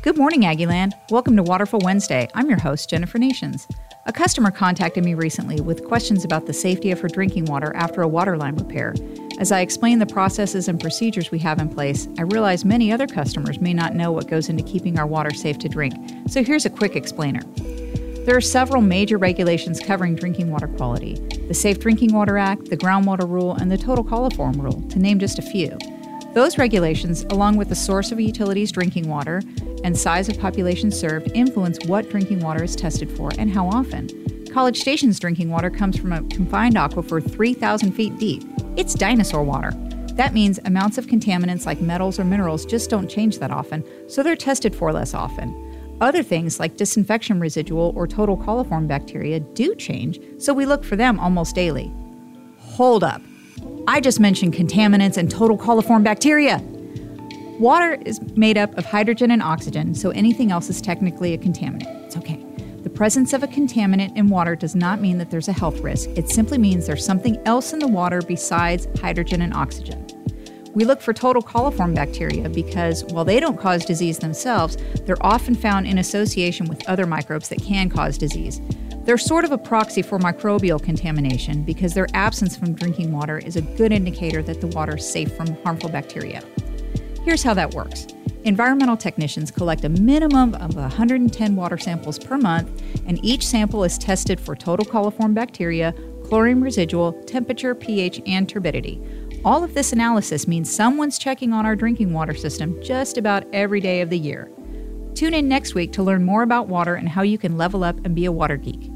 Good morning, Aggieland. Welcome to Waterful Wednesday. I'm your host, Jennifer Nations. A customer contacted me recently with questions about the safety of her drinking water after a water line repair. As I explained the processes and procedures we have in place, I realized many other customers may not know what goes into keeping our water safe to drink. So here's a quick explainer. There are several major regulations covering drinking water quality: the Safe Drinking Water Act, the Groundwater Rule, and the Total Coliform Rule, to name just a few. Those regulations, along with the source of a utility's drinking water and size of population served, influence what drinking water is tested for and how often. College Station's drinking water comes from a confined aquifer 3,000 feet deep. It's dinosaur water. That means amounts of contaminants like metals or minerals just don't change that often, so they're tested for less often. Other things like disinfection residual or total coliform bacteria do change, so we look for them almost daily. Hold up. I just mentioned contaminants and total coliform bacteria. Water is made up of hydrogen and oxygen, so anything else is technically a contaminant. It's okay. The presence of a contaminant in water does not mean that there's a health risk. It simply means there's something else in the water besides hydrogen and oxygen. We look for total coliform bacteria because, while they don't cause disease themselves, they're often found in association with other microbes that can cause disease. They're sort of a proxy for microbial contamination because their absence from drinking water is a good indicator that the water is safe from harmful bacteria. Here's how that works. Environmental technicians collect a minimum of 110 water samples per month, and each sample is tested for total coliform bacteria, chlorine residual, temperature, pH, and turbidity. All of this analysis means someone's checking on our drinking water system just about every day of the year. Tune in next week to learn more about water and how you can level up and be a water geek.